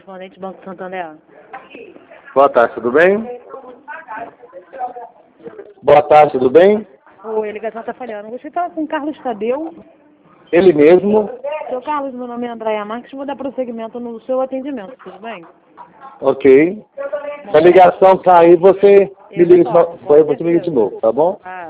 correspondente Banco Santander. Boa tarde, tudo bem? Boa tarde, tudo bem? Oi, a ligação está falhando. Você está com o Carlos Tadeu? Ele mesmo. Seu Carlos, meu nome é Andréia Marques, vou dar prosseguimento no seu atendimento, tudo bem? Ok. Se a ligação cair, você me liga Eu retorno, de novo, tá bom? Ah,